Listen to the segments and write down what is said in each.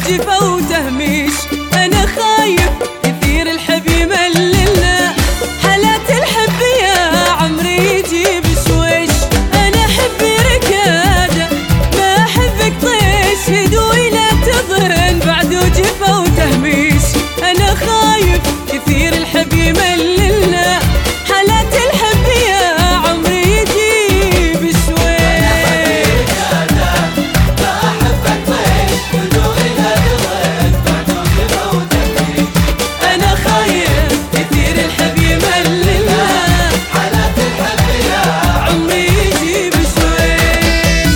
وجفا وتهميش. أنا خايف كثير الحب يمللنا، حالات الحب يا عمري يجيب شويش. أنا أحبي ركادة ما أحبك طيش، هدوي لا تظن بعد وجفا وتهميش. أنا خايف كثير الحب يمللنا، حالات الحب يا عمري يجيب شويش. ما أحبك طيش، هدوي لا تظن بعد وجفا وتهميش. أنا خايف كثير الحب يمللنا، حالات الحب يا عمري يجيب شويش.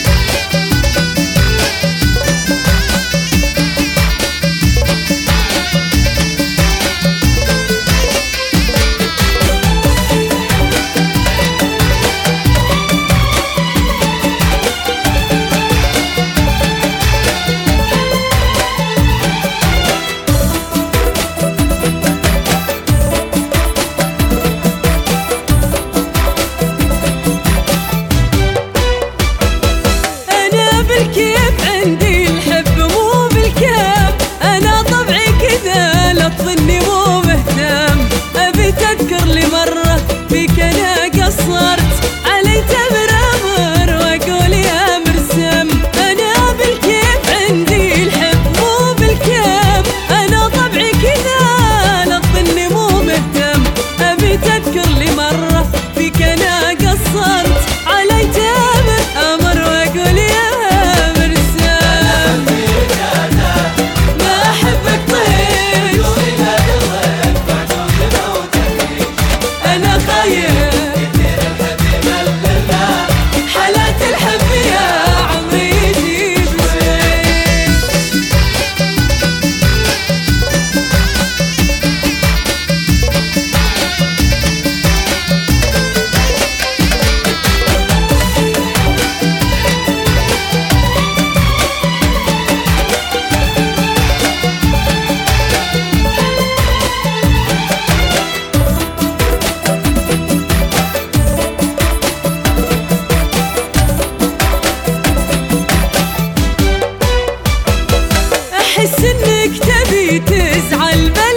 بالكيف عندي الحب مو بالكام، أنا طبعي كذا لا تظني مو مهتم. أبي تذكر لي مرة فيك أنا قصرت، علي تمر أمر وأقول يا مرسم. أنا بالكيف عندي الحب مو بالكام، أنا طبعي كذا لا تظني مو مهتم. أبي تذكر لي مرة فيك أنا قصرت، علي تمر أمر وأقول يا أحس إنك تبي تزعل.